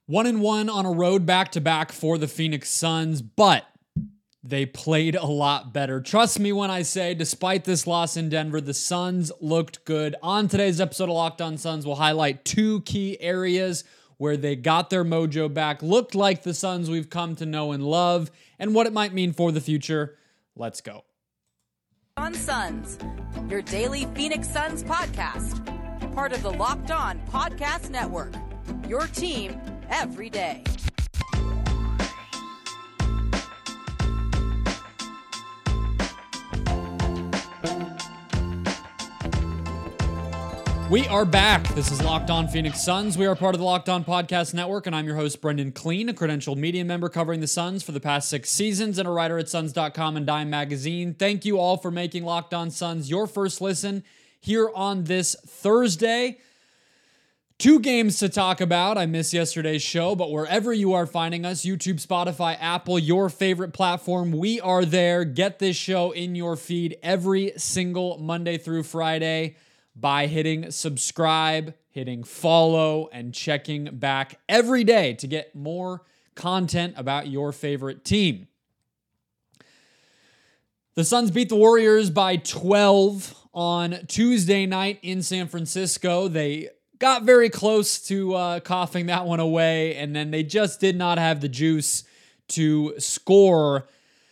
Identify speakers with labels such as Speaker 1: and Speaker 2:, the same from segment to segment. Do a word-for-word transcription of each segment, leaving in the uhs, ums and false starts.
Speaker 1: One and one on a road back-to-back for the Phoenix Suns, but they played a lot better. Trust me when I say, despite this loss in Denver, the Suns looked good. On today's episode of Locked On Suns, we'll highlight two key areas where they got their mojo back, looked like the Suns we've come to know and love, and what it might mean for the future. Let's go.
Speaker 2: On Suns, your daily Phoenix Suns podcast, part of the Locked On Podcast Network, your team every day.
Speaker 1: We are back. This is Locked On Phoenix Suns. We are part of the Locked On Podcast Network, and I'm your host, Brendan Clean, a credentialed media member covering the Suns for the past six seasons and a writer at Suns dot com and Dime Magazine. Thank you all for making Locked On Suns your first listen here on this Thursday. Two games to talk about. I missed yesterday's show, but wherever you are finding us, YouTube, Spotify, Apple, your favorite platform, we are there. Get this show in your feed every single Monday through Friday by hitting subscribe, hitting follow, and checking back every day to get more content about your favorite team. The Suns beat the Warriors by twelve on Tuesday night in San Francisco. They got very close to uh, coughing that one away, and then they just did not have the juice to score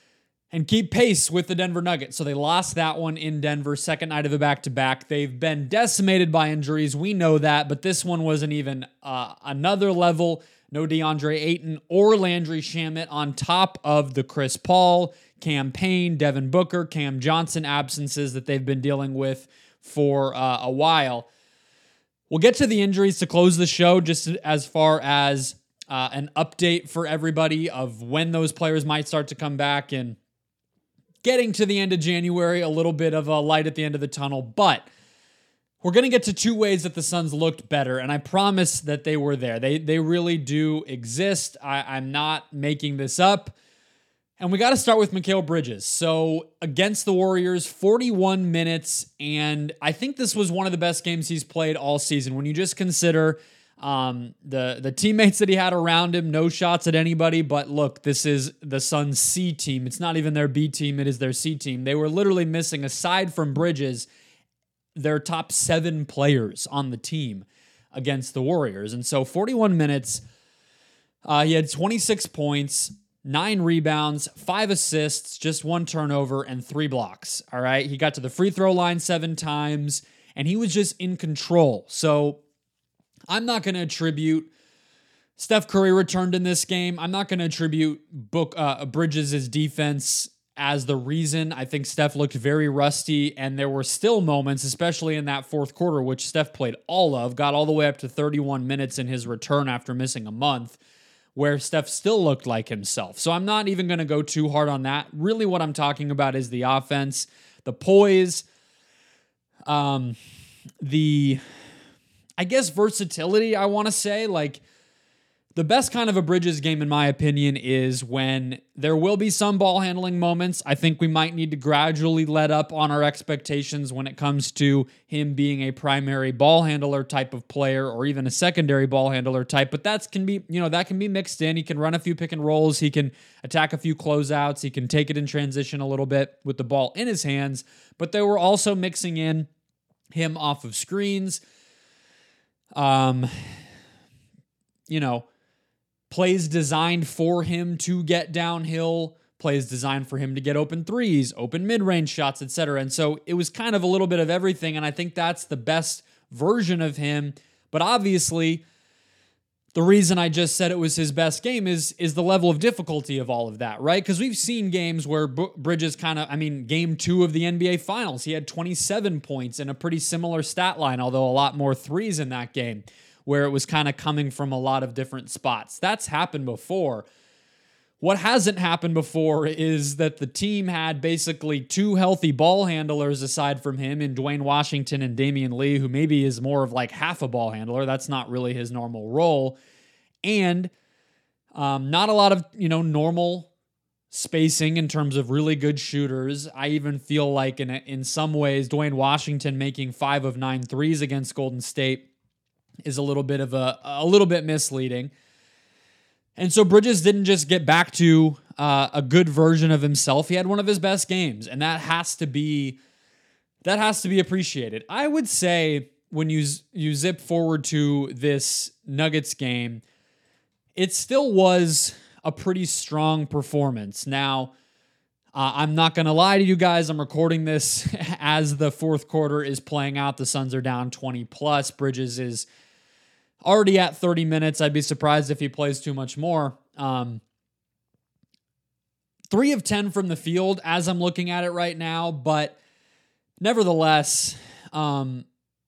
Speaker 1: and keep pace with the Denver Nuggets. So they lost that one in Denver, second night of the back-to-back. They've been decimated by injuries. We know that, but this one wasn't even uh, another level. No DeAndre Ayton or Landry Shamet on top of the Chris Paul, Cam Payne, Devin Booker, Cam Johnson absences that they've been dealing with for uh, a while. We'll get to the injuries to close the show, just as far as uh, an update for everybody of when those players might start to come back, and getting to the end of January, a little bit of a light at the end of the tunnel. But we're going to get to two ways that the Suns looked better, and I promise that they were there. They they really do exist. I, I'm not making this up. And we got to start with Mikal Bridges. So against the Warriors, forty-one minutes, and I think this was one of the best games he's played all season. When you just consider um, the, the teammates that he had around him, no shots at anybody, but look, this is the Suns' C team. It's not even their B team, it is their C team. They were literally missing, aside from Bridges, their top seven players on the team against the Warriors. And so forty-one minutes, uh, he had twenty-six points, nine rebounds, five assists, just one turnover, and three blocks. All right. He got to the free throw line seven times, and he was just in control. So I'm not going to attribute Steph Curry returned in this game. I'm not going to attribute Book uh, Bridges' defense as the reason. I think Steph looked very rusty, and there were still moments, especially in that fourth quarter, which Steph played all of, got all the way up to thirty-one minutes in his return after missing a month, where Steph still looked like himself. So I'm not even going to go too hard on that. Really what I'm talking about is the offense, the poise, um, the, I guess, versatility, I want to say. Like, the best kind of a Bridges game, in my opinion, is when there will be some ball handling moments. I think we might need to gradually let up on our expectations when it comes to him being a primary ball handler type of player, or even a secondary ball handler type. But that's can be, you know, that can be mixed in. He can run a few pick and rolls. He can attack a few closeouts. He can take it in transition a little bit with the ball in his hands. But they were also mixing in him off of screens. Um, you know, plays designed for him to get downhill, plays designed for him to get open threes, open mid-range shots, et cetera. And so it was kind of a little bit of everything, and I think that's the best version of him. But obviously, the reason I just said it was his best game is, is the level of difficulty of all of that, right? Because we've seen games where B- Bridges kind of, I mean, game two of the N B A Finals, he had twenty-seven points and a pretty similar stat line, although a lot more threes in that game, where it was kind of coming from a lot of different spots. That's happened before. What hasn't happened before is that the team had basically two healthy ball handlers aside from him in Dwayne Washington and Damian Lee, who maybe is more of like half a ball handler. That's not really his normal role. And um, not a lot of, you know, normal spacing in terms of really good shooters. I even feel like in in some ways, Dwayne Washington making five of nine threes against Golden State is a little bit of a a little bit misleading. And so Bridges didn't just get back to uh, a good version of himself. He had one of his best games, and that has to be that has to be appreciated. I would say when you you zip forward to this Nuggets game, it still was a pretty strong performance. Now, uh, I'm not going to lie to you guys. I'm recording this as the fourth quarter is playing out. The Suns are down twenty plus. Bridges is already at thirty minutes. I'd be surprised if he plays too much more. Um, three of ten from the field as I'm looking at it right now, but nevertheless, um,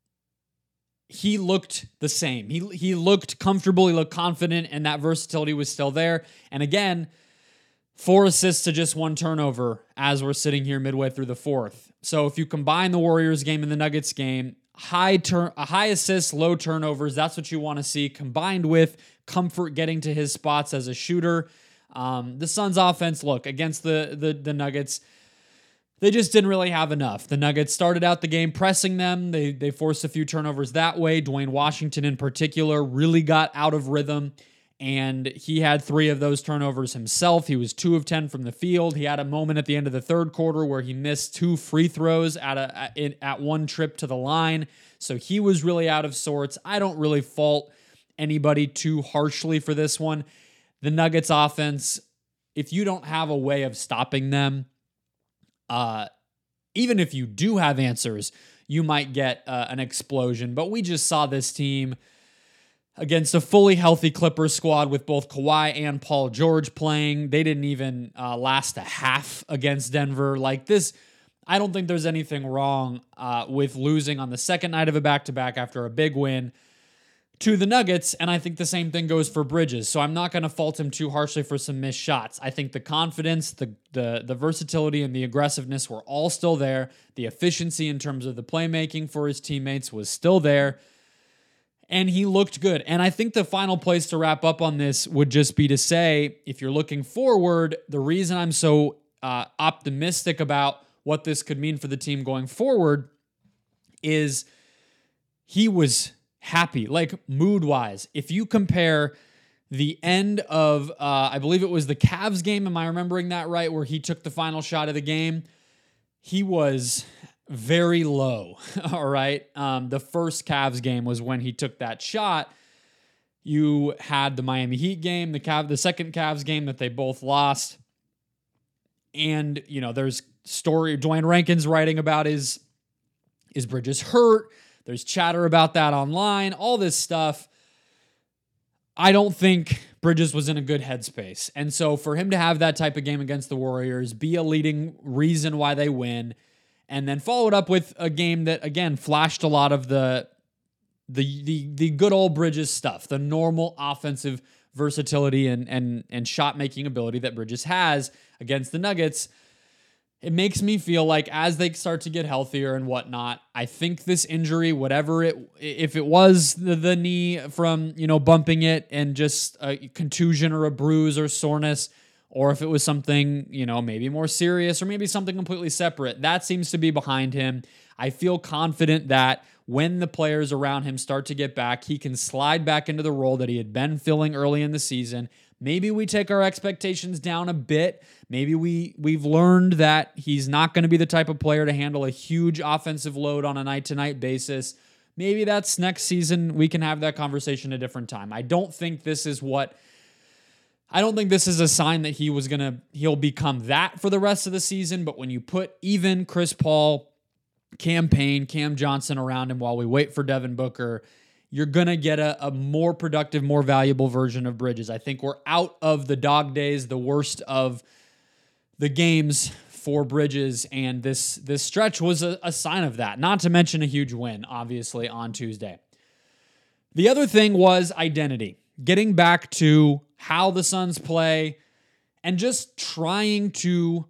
Speaker 1: he looked the same. He he looked comfortable. He looked confident, and that versatility was still there. And again, four assists to just one turnover as we're sitting here midway through the fourth. So if you combine the Warriors game and the Nuggets game, high turn, high assists, low turnovers, that's what you want to see, combined with comfort getting to his spots as a shooter. Um, the Suns offense, look, against the, the the Nuggets, they just didn't really have enough. The Nuggets started out the game pressing them. They they forced a few turnovers that way. Dwayne Washington in particular really got out of rhythm, and he had three of those turnovers himself. He was two of ten from the field. He had a moment at the end of the third quarter where he missed two free throws at a at, at one trip to the line. So he was really out of sorts. I don't really fault anybody too harshly for this one. The Nuggets offense, if you don't have a way of stopping them, uh, even if you do have answers, you might get uh, an explosion. But we just saw this team against a fully healthy Clippers squad with both Kawhi and Paul George playing. They didn't even uh, last a half against Denver. Like this, I don't think there's anything wrong uh, with losing on the second night of a back-to-back after a big win to the Nuggets, and I think the same thing goes for Bridges. So I'm not going to fault him too harshly for some missed shots. I think the confidence, the, the the versatility, and the aggressiveness were all still there. The efficiency in terms of the playmaking for his teammates was still there, and he looked good. And I think the final place to wrap up on this would just be to say, if you're looking forward, the reason I'm so uh, optimistic about what this could mean for the team going forward is he was happy, like mood-wise. If you compare the end of, uh, I believe it was the Cavs game, am I remembering that right, where he took the final shot of the game, he was very low, all right? Um, the first Cavs game was when he took that shot. You had the Miami Heat game, the Cav, the second Cavs game that they both lost, and, you know, there's story, Dwayne Rankin's writing about is, is Bridges hurt? There's chatter about that online, all this stuff. I don't think Bridges was in a good headspace. And so for him to have that type of game against the Warriors, be a leading reason why they win, and then follow it up with a game that, again, flashed a lot of the, the, the, the good old Bridges stuff, the normal offensive versatility and, and, and shot-making ability that Bridges has against the Nuggets. It makes me feel like as they start to get healthier and whatnot, I think this injury, whatever it, if it was the, the knee from, you know, bumping it and just a contusion or a bruise or soreness, or if it was something, you know, maybe more serious or maybe something completely separate, that seems to be behind him. I feel confident that when the players around him start to get back, he can slide back into the role that he had been filling early in the season. Maybe we take our expectations down a bit. Maybe we, we've learned that he's not going to be the type of player to handle a huge offensive load on a night-to-night basis. Maybe that's next season. We can have that conversation a different time. I don't think this is what... I don't think this is a sign that he was going to... He'll become that for the rest of the season, but when you put even Chris Paul, Cam Payne, Cam Johnson around him while we wait for Devin Booker, you're going to get a, a more productive, more valuable version of Bridges. I think we're out of the dog days, the worst of the games for Bridges, and this this stretch was a, a sign of that, not to mention a huge win, obviously, on Tuesday. The other thing was identity, getting back to how the Suns play and just trying to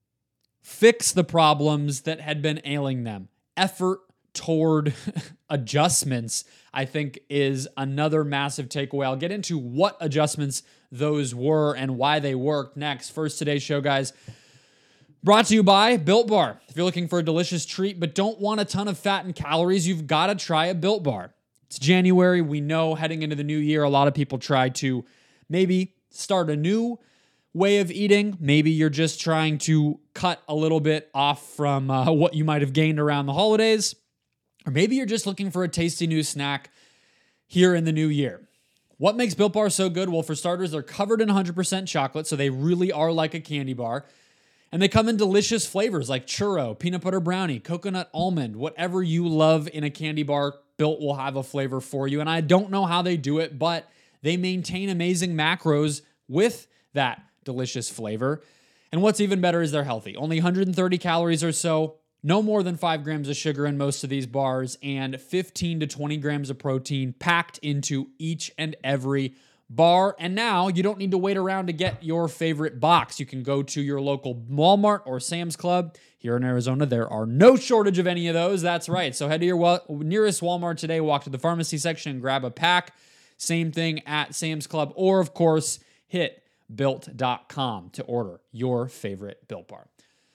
Speaker 1: fix the problems that had been ailing them. Effort toward adjustments, I think, is another massive takeaway. I'll get into what adjustments those were and why they worked next. First, today's show, guys, brought to you by Built Bar. If you're looking for a delicious treat but don't want a ton of fat and calories, you've got to try a Built Bar. It's January. We know heading into the new year, a lot of people try to maybe start a new way of eating. Maybe you're just trying to cut a little bit off from uh, what you might have gained around the holidays. Or maybe you're just looking for a tasty new snack here in the new year. What makes Built Bar so good? Well, for starters, they're covered in one hundred percent chocolate, so they really are like a candy bar. And they come in delicious flavors like churro, peanut butter brownie, coconut almond, whatever you love in a candy bar, Built will have a flavor for you. And I don't know how they do it, but they maintain amazing macros with that delicious flavor. And what's even better is they're healthy. Only one hundred thirty calories or so, no more than five grams of sugar in most of these bars, and fifteen to twenty grams of protein packed into each and every bar. And now you don't need to wait around to get your favorite box. You can go to your local Walmart or Sam's Club. Here in Arizona, there are no shortage of any of those. That's right. So head to your wa- nearest Walmart today, walk to the pharmacy section and grab a pack. Same thing at Sam's Club, or of course, hit built dot com to order your favorite Built Bar.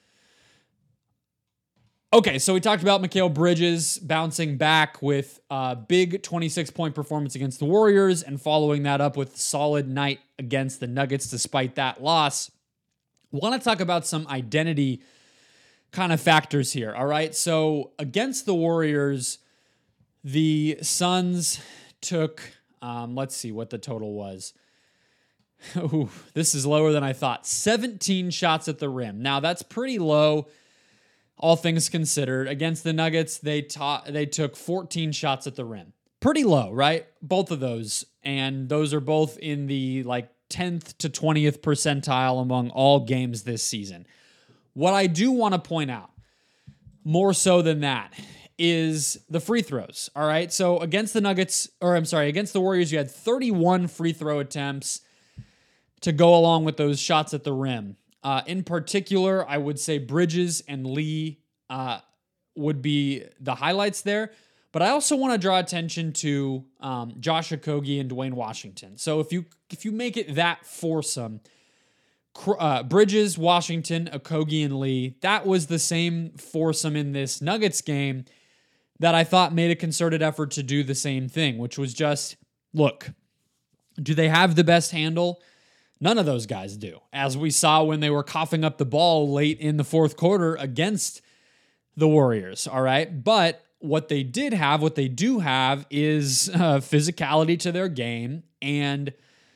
Speaker 1: Okay, so we talked about Mikal Bridges bouncing back with a big twenty-six point performance against the Warriors and following that up with a solid night against the Nuggets despite that loss. I want to talk about some identity kind of factors here, all right? So against the Warriors, the Suns took, um, let's see what the total was. Ooh, this is lower than I thought. seventeen shots at the rim. Now, that's pretty low, all things considered. Against the Nuggets, they ta- they took fourteen shots at the rim. Pretty low, right? Both of those. And those are both in the like tenth to twentieth percentile among all games this season. What I do want to point out, more so than that, is the free throws, all right? So against the Nuggets, or I'm sorry, against the Warriors, you had thirty-one free throw attempts to go along with those shots at the rim. Uh, in particular, I would say Bridges and Lee uh, would be the highlights there. But I also want to draw attention to um, Josh Okogie and Dwayne Washington. So if you if you make it that foursome, uh, Bridges, Washington, Okogie, and Lee, that was the same foursome in this Nuggets game that I thought made a concerted effort to do the same thing, which was just, look, do they have the best handle? None of those guys do, as we saw when they were coughing up the ball late in the fourth quarter against the Warriors, all right? But what they did have, what they do have, is uh, physicality to their game, and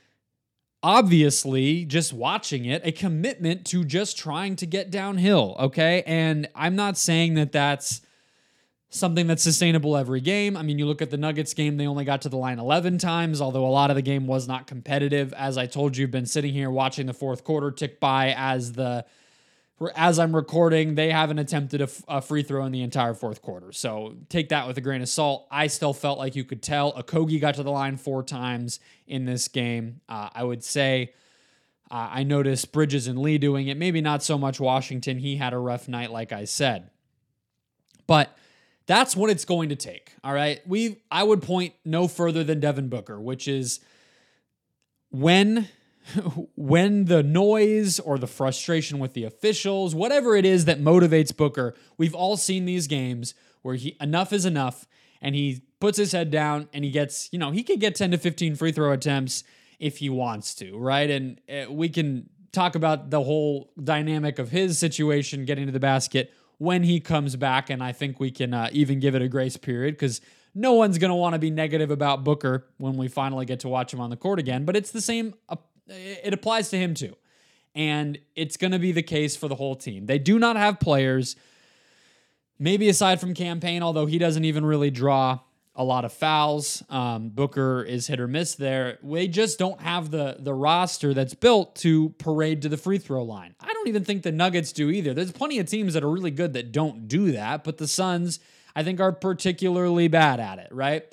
Speaker 1: obviously, just watching it, a commitment to just trying to get downhill, okay? And I'm not saying that that's something that's sustainable every game. I mean, you look at the Nuggets game, they only got to the line eleven times, although a lot of the game was not competitive. As I told you, I've been sitting here watching the fourth quarter tick by as the as I'm recording. They haven't attempted a, a free throw in the entire fourth quarter. So take that with a grain of salt. I still felt like you could tell. Okogie got to the line four times in this game. Uh, I would say uh, I noticed Bridges and Lee doing it. Maybe not so much Washington. He had a rough night, like I said. But that's what it's going to take, all right? We, I would point no further than Devin Booker, which is when, when the noise or the frustration with the officials, whatever it is that motivates Booker, we've all seen these games where he enough is enough, and he puts his head down and he gets, you know, he could get ten to fifteen free throw attempts if he wants to, right? And uh, we can talk about the whole dynamic of his situation getting to the basket when he comes back, and I think we can uh, even give it a grace period because no one's going to want to be negative about Booker when we finally get to watch him on the court again, but it's the same, uh, it applies to him too, and it's going to be the case for the whole team. They do not have players, maybe aside from Cam Payne, although he doesn't even really draw a lot of fouls. Um, Booker is hit or miss there. They just don't have the, the roster that's built to parade to the free throw line. I don't even think the Nuggets do either. There's plenty of teams that are really good that don't do that, but the Suns, I think, are particularly bad at it, right?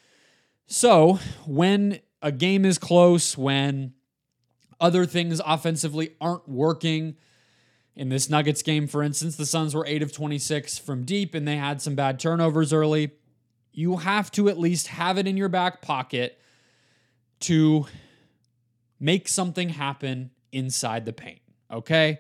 Speaker 1: So when a game is close, when other things offensively aren't working, in this Nuggets game, for instance, the Suns were eight of twenty-six from deep, and they had some bad turnovers early. You have to at least have it in your back pocket to make something happen inside the paint, okay?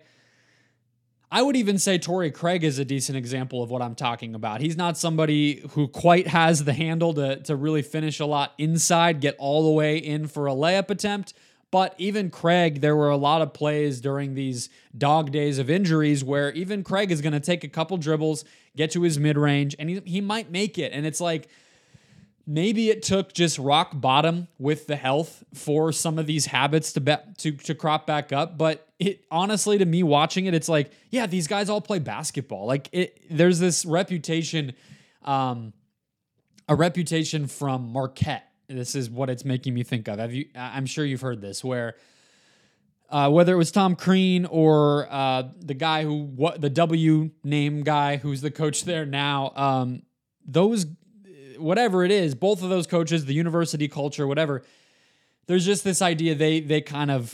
Speaker 1: I would even say Torrey Craig is a decent example of what I'm talking about. He's not somebody who quite has the handle to, to really finish a lot inside, get all the way in for a layup attempt, But even Craig, there were a lot of plays during these dog days of injuries where even Craig is going to take a couple dribbles, get to his mid-range, and he, he might make it. And it's like, maybe it took just rock bottom with the health for some of these habits to be, to to crop back up. But it honestly, to me watching it, it's like, yeah, these guys all play basketball. Like it, there's this reputation, um, a reputation from Marquette. This is what it's making me think of. Have you? I'm sure you've heard this, where uh, whether it was Tom Crean or uh, the guy who what the W name guy who's the coach there now, um, those. Whatever it is, both of those coaches, the university culture, whatever, there's just this idea they they kind of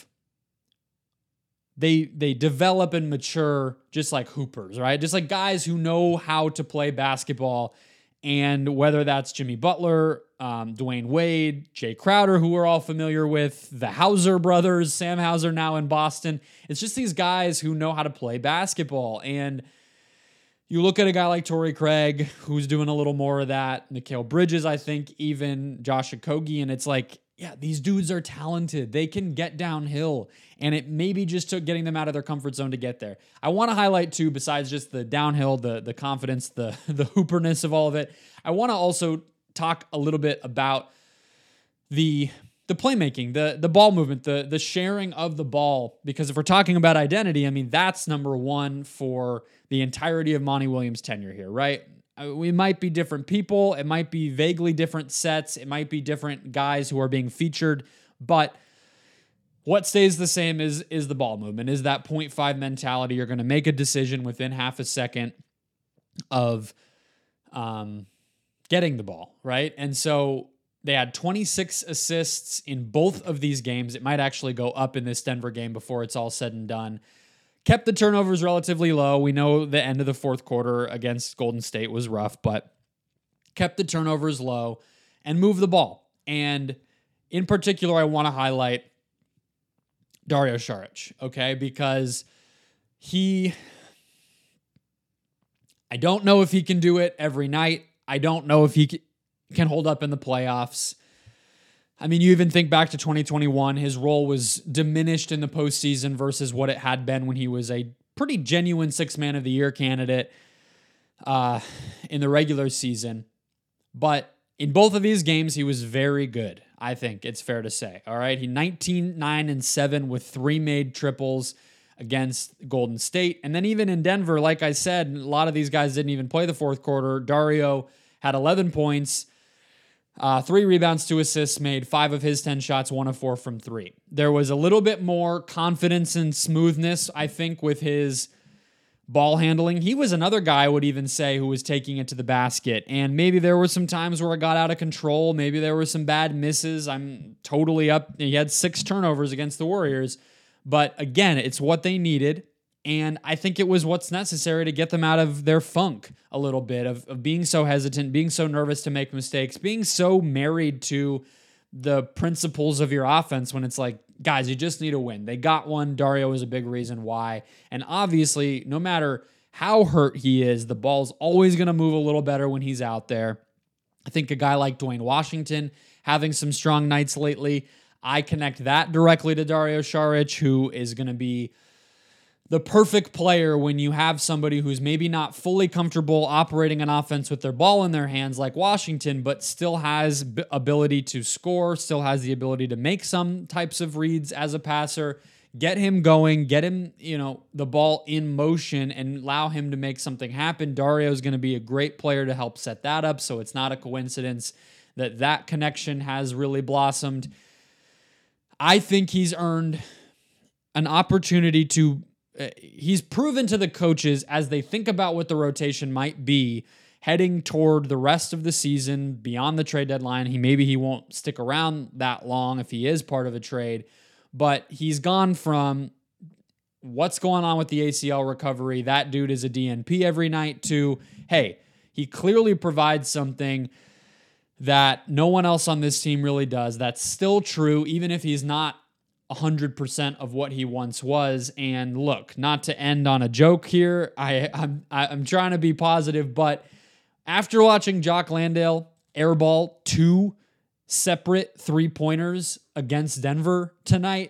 Speaker 1: they they develop and mature just like hoopers, right? Just like guys who know how to play basketball. And whether that's Jimmy Butler, um, Dwayne Wade, Jay Crowder, who we're all familiar with, the Hauser brothers, Sam Hauser now in Boston, it's just these guys who know how to play basketball. And you look at a guy like Torrey Craig, who's doing a little more of that. Mikal Bridges, I think, even Josh Okogie. And it's like, yeah, these dudes are talented. They can get downhill. And it maybe just took getting them out of their comfort zone to get there. I want to highlight, too, besides just the downhill, the, the confidence, the, the hooperness of all of it, I want to also talk a little bit about the the playmaking, the the ball movement, the the sharing of the ball. Because if we're talking about identity, I mean, that's number one for the entirety of Monty Williams' tenure here, right? We might be different people. It might be vaguely different sets. It might be different guys who are being featured. But what stays the same is, is the ball movement, is that point five mentality. You're going to make a decision within half a second of um, getting the ball, right? And so they had twenty-six assists in both of these games. It might actually go up in this Denver game before it's all said and done. Kept the turnovers relatively low. We know the end of the fourth quarter against Golden State was rough, but kept the turnovers low and moved the ball. And in particular, I want to highlight Dario Saric, okay? Because he, I don't know if he can do it every night. I don't know if he can hold up in the playoffs. I mean, you even think back to twenty twenty-one, his role was diminished in the postseason versus what it had been when he was a pretty genuine six-man of the year candidate uh, in the regular season. But in both of these games, he was very good, I think it's fair to say. All right, he nineteen, nine, and seven with three made triples against Golden State. And then even in Denver, like I said, a lot of these guys didn't even play the fourth quarter. Dario had eleven points, Uh, three rebounds, two assists made, five of his ten shots, one of four from three. There was a little bit more confidence and smoothness, I think, with his ball handling. He was another guy, I would even say, who was taking it to the basket. And maybe there were some times where it got out of control. Maybe there were some bad misses. I'm totally up. He had six turnovers against the Warriors. But again, it's what they needed. And I think it was what's necessary to get them out of their funk a little bit of, of being so hesitant, being so nervous to make mistakes, being so married to the principles of your offense when it's like, guys, you just need a win. They got one. Dario is a big reason why. And obviously, no matter how hurt he is, the ball's always going to move a little better when he's out there. I think a guy like Dwayne Washington having some strong nights lately, I connect that directly to Dario Saric, who is going to be the perfect player when you have somebody who's maybe not fully comfortable operating an offense with their ball in their hands like Washington, but still has b- ability to score, still has the ability to make some types of reads as a passer. Get him going, get him, you know, the ball in motion and allow him to make something happen. Dario is going to be a great player to help set that up, so it's not a coincidence that that connection has really blossomed. I think he's earned an opportunity to He's proven to the coaches as they think about what the rotation might be heading toward the rest of the season beyond the trade deadline. He maybe he won't stick around that long if he is part of a trade, but he's gone from what's going on with the A C L recovery, that dude is a D N P every night, to, hey, he clearly provides something that no one else on this team really does. That's still true, even if he's not one hundred percent of what he once was. And look, not to end on a joke here, I, I'm, I'm trying to be positive, but after watching Jock Landale airball two separate three-pointers against Denver tonight.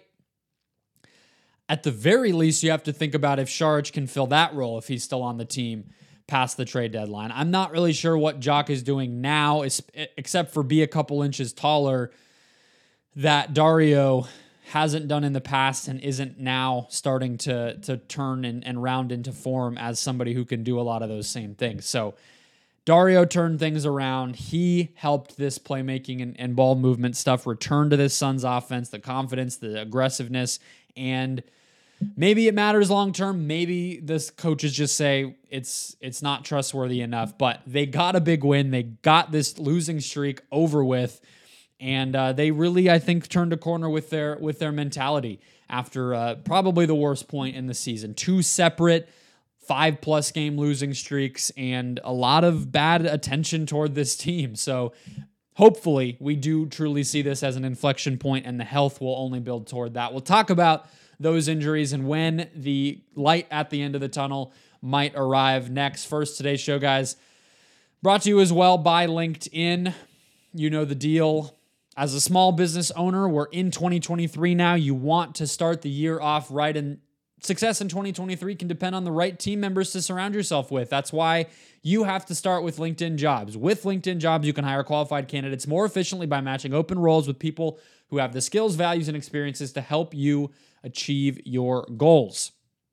Speaker 1: At the very least, you have to think about if Saric can fill that role if he's still on the team past the trade deadline. I'm not really sure what Jock is doing now, except for be a couple inches taller, that Dario hasn't done in the past and isn't now starting to, to turn and, and round into form as somebody who can do a lot of those same things. So Dario turned things around. He helped this playmaking and, and ball movement stuff return to this Suns offense, the confidence, the aggressiveness, and maybe it matters long-term. Maybe this coaches just say it's it's not trustworthy enough, but they got a big win. They got this losing streak over with, and uh, they really, I think, turned a corner with their with their mentality after uh, probably the worst point in the season. Two separate five-plus game losing streaks and a lot of bad attention toward this team. So hopefully we do truly see this as an inflection point, and the health will only build toward that. We'll talk about those injuries and when the light at the end of the tunnel might arrive next. First, today's show, guys, brought to you as well by LinkedIn. You know the deal. As a small business owner, we're in twenty twenty-three now. You want to start the year off right, and success in twenty twenty-three can depend on the right team members to surround yourself with. That's why you have to start with LinkedIn Jobs. With LinkedIn Jobs, you can hire qualified candidates more efficiently by matching open roles with people who have the skills, values, and experiences to help you achieve your goals.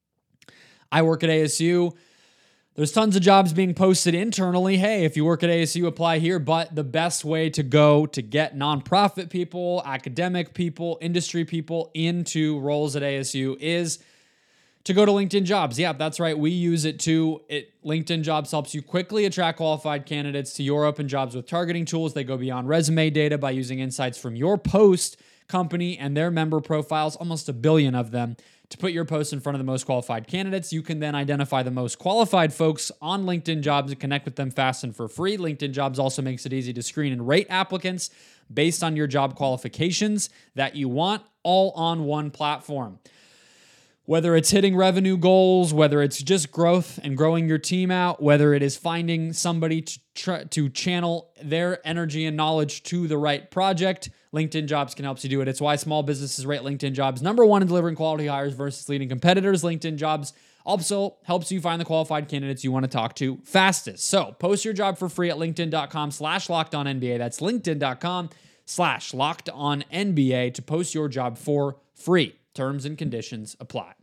Speaker 1: I work at A S U. There's tons of jobs being posted internally. Hey, if you work at A S U, apply here. But the best way to go to get nonprofit people, academic people, industry people into roles at A S U is to go to LinkedIn Jobs. Yeah, that's right. We use it too. It LinkedIn Jobs helps you quickly attract qualified candidates to your open jobs with targeting tools. They go beyond resume data by using insights from your post, company, and their member profiles, almost a billion of them, to put your post in front of the most qualified candidates. You can then identify the most qualified folks on LinkedIn Jobs and connect with them fast and for free. LinkedIn Jobs also makes it easy to screen and rate applicants based on your job qualifications that you want, all on one platform. Whether it's hitting revenue goals, whether it's just growth and growing your team out, whether it is finding somebody to try to channel their energy and knowledge to the right project, LinkedIn Jobs can help you do it. It's why small businesses rate LinkedIn Jobs number one in delivering quality hires versus leading competitors. LinkedIn Jobs also helps you find the qualified candidates you want to talk to fastest. So post your job for free at linkedin.com slash locked on NBA. That's linkedin.com slash locked on NBA to post your job for free. Terms and conditions apply.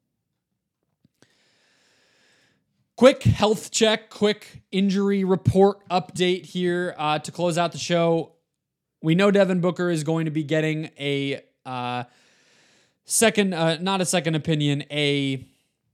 Speaker 1: Quick health check, quick injury report update here uh, to close out the show. We know Devin Booker is going to be getting a uh, second, uh, not a second opinion, a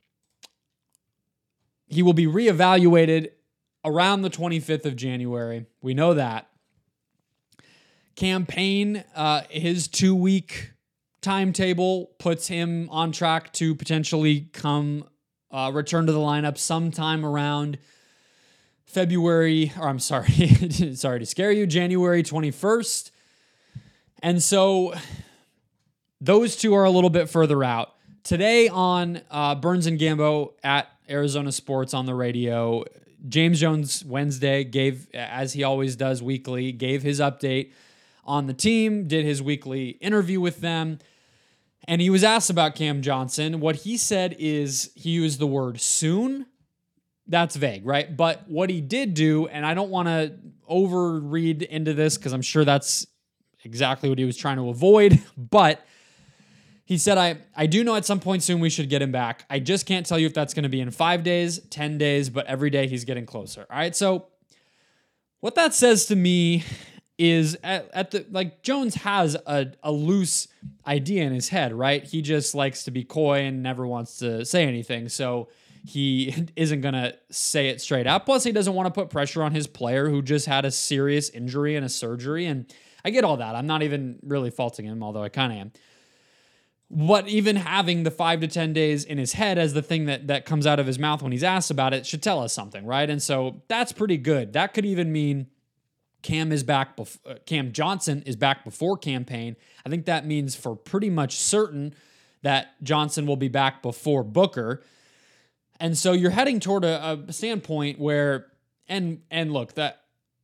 Speaker 1: he will be reevaluated around the twenty-fifth of January. We know that. Cam Payne, uh, his two-week timetable puts him on track to potentially come uh, return to the lineup sometime around February, or I'm sorry, sorry to scare you, January twenty-first. And so those two are a little bit further out. Today on uh, Burns and Gambo at Arizona Sports on the radio, James Jones Wednesday gave, as he always does weekly, gave his update on the team, did his weekly interview with them, and he was asked about Cam Johnson. What he said is he used the word soon. That's vague, right? But what he did do, and I don't want to overread into this because I'm sure that's exactly what he was trying to avoid, but he said, I, I do know at some point soon we should get him back. I just can't tell you if that's going to be in five days, ten days, but every day he's getting closer. All right, so what that says to me is at, at the, like, Jones has a, a loose idea in his head, right? He just likes to be coy and never wants to say anything. So he isn't going to say it straight out. Plus, he doesn't want to put pressure on his player who just had a serious injury and a surgery. And I get all that. I'm not even really faulting him, although I kind of am. But even having the five to ten days in his head as the thing that, that comes out of his mouth when he's asked about it should tell us something, right? And so that's pretty good. That could even mean Cam is back. Bef- uh, Cam Johnson is back before Cam Payne. I think that means for pretty much certain that Johnson will be back before Booker. And so you're heading toward a, a standpoint where, and and look, that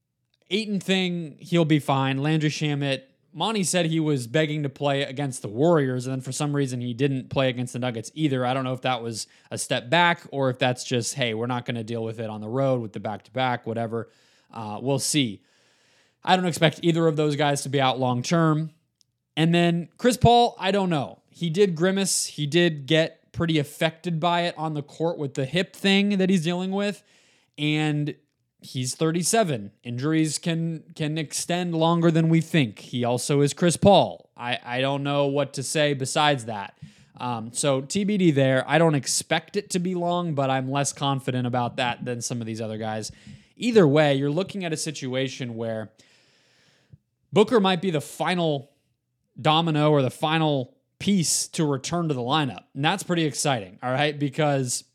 Speaker 1: Ayton thing, he'll be fine. Landry Shamet, Monty said he was begging to play against the Warriors, and then for some reason he didn't play against the Nuggets either. I don't know if that was a step back or if that's just, hey, we're not going to deal with it on the road with the back-to-back, whatever. Uh, we'll see. I don't expect either of those guys to be out long-term. And then Chris Paul, I don't know. He did grimace. He did get pretty affected by it on the court with the hip thing that he's dealing with, and he's thirty-seven. Injuries can can extend longer than we think. He also is Chris Paul. I, I don't know what to say besides that. Um, so T B D there. I don't expect it to be long, but I'm less confident about that than some of these other guys. Either way, you're looking at a situation where Booker might be the final domino or the final piece to return to the lineup. And that's pretty exciting, all right? Because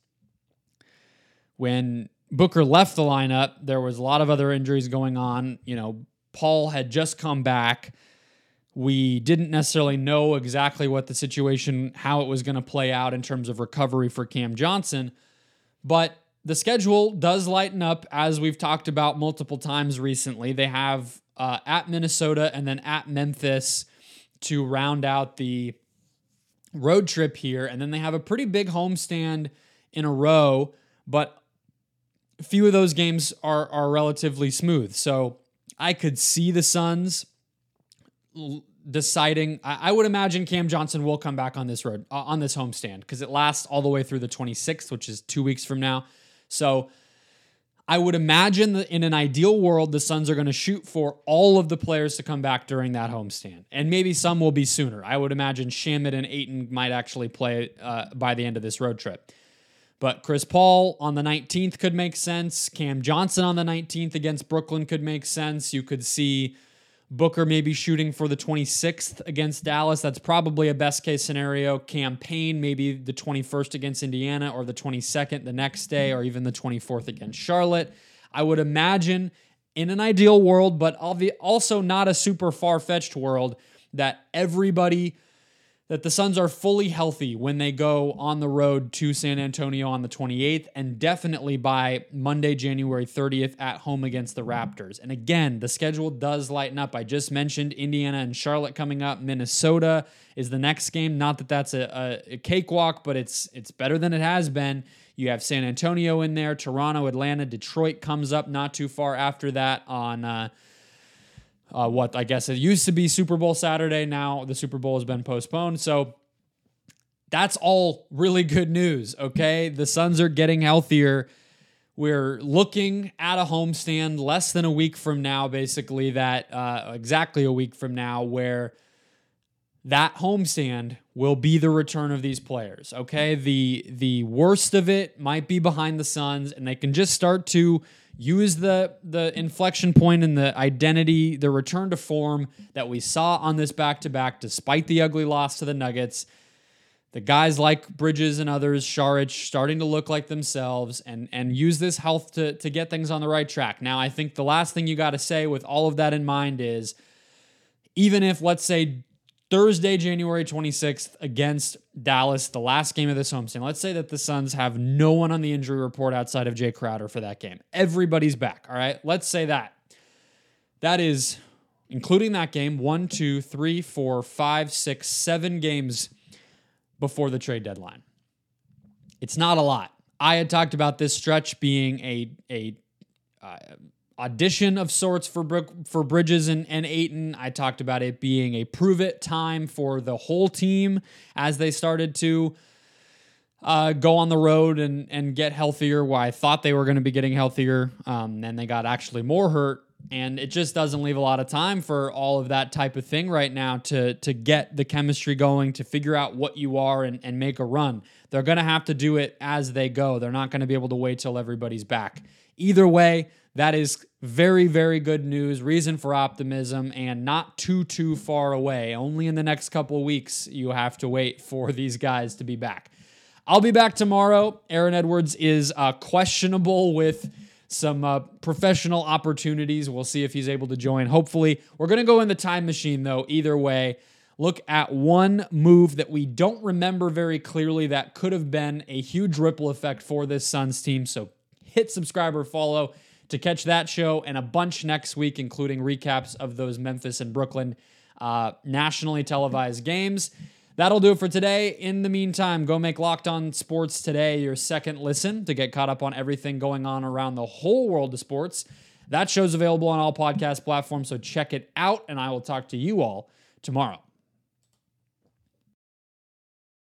Speaker 1: when Booker left the lineup, there was a lot of other injuries going on. You know, Paul had just come back. We didn't necessarily know exactly what the situation, how it was going to play out in terms of recovery for Cam Johnson. But the schedule does lighten up, as we've talked about multiple times recently. They have uh, at Minnesota and then at Memphis to round out the road trip here. And then they have a pretty big homestand in a row, but a few of those games are are relatively smooth. So I could see the Suns l- deciding. I, I would imagine Cam Johnson will come back on this road, uh, on this homestand, because it lasts all the way through the twenty-sixth, which is two weeks from now. So I would imagine that in an ideal world, the Suns are going to shoot for all of the players to come back during that homestand. And maybe some will be sooner. I would imagine Shamet and Ayton might actually play uh, by the end of this road trip. But Chris Paul on the nineteenth could make sense. Cam Johnson on the nineteenth against Brooklyn could make sense. You could see Booker maybe shooting for the twenty-sixth against Dallas. That's probably a best case scenario. Cam Payne maybe the twenty-first against Indiana, or the twenty-second the next day, or even the twenty-fourth against Charlotte. I would imagine in an ideal world, but also not a super far-fetched world, that everybody, that the Suns are fully healthy when they go on the road to San Antonio on the twenty-eighth, and definitely by Monday, January thirtieth at home against the Raptors. And again, the schedule does lighten up. I just mentioned Indiana and Charlotte coming up. Minnesota is the next game. Not that that's a, a, a cakewalk, but it's it's better than it has been. You have San Antonio in there, Toronto, Atlanta, Detroit comes up not too far after that on uh, Uh, what I guess it used to be Super Bowl Saturday. Now the Super Bowl has been postponed. So that's all really good news, okay? The Suns are getting healthier. We're looking at a homestand less than a week from now, basically, that uh, exactly a week from now, where that homestand will be the return of these players, okay? The, the worst of it might be behind the Suns, and they can just start to use the the inflection point and the identity, the return to form that we saw on this back-to-back, despite the ugly loss to the Nuggets. The guys like Bridges and others, Šarić, starting to look like themselves, and, and use this health to, to get things on the right track. Now, I think the last thing you got to say with all of that in mind is, even if, let's say, Thursday, January twenty-sixth against Dallas, the last game of this homestand, let's say that the Suns have no one on the injury report outside of Jay Crowder for that game. Everybody's back, all right? Let's say that. That is, including that game, one, two, three, four, five, six, seven games before the trade deadline. It's not a lot. I had talked about this stretch being a a uh, audition of sorts for Brook, for Bridges and, and Ayton. I talked about it being a prove-it time for the whole team as they started to uh, go on the road and, and get healthier. Why I thought they were going to be getting healthier, um, and they got actually more hurt. And it just doesn't leave a lot of time for all of that type of thing right now to, to get the chemistry going, to figure out what you are and, and make a run. They're going to have to do it as they go. They're not going to be able to wait till everybody's back. Either way, that is very, very good news, reason for optimism, and not too, too far away. Only in the next couple of weeks you have to wait for these guys to be back. I'll be back tomorrow. Aaron Edwards is uh, questionable with some uh, professional opportunities. We'll see if he's able to join. Hopefully. We're going to go in the time machine, though, either way. Look at one move that we don't remember very clearly that could have been a huge ripple effect for this Suns team. So hit subscribe or follow. to catch that show and a bunch next week, including recaps of those Memphis and Brooklyn uh, nationally televised games. That'll do it for today. In the meantime, go make Locked On Sports Today your second listen to get caught up on everything going on around the whole world of sports. That show's available on all podcast platforms, so check it out, and I will talk to you all tomorrow.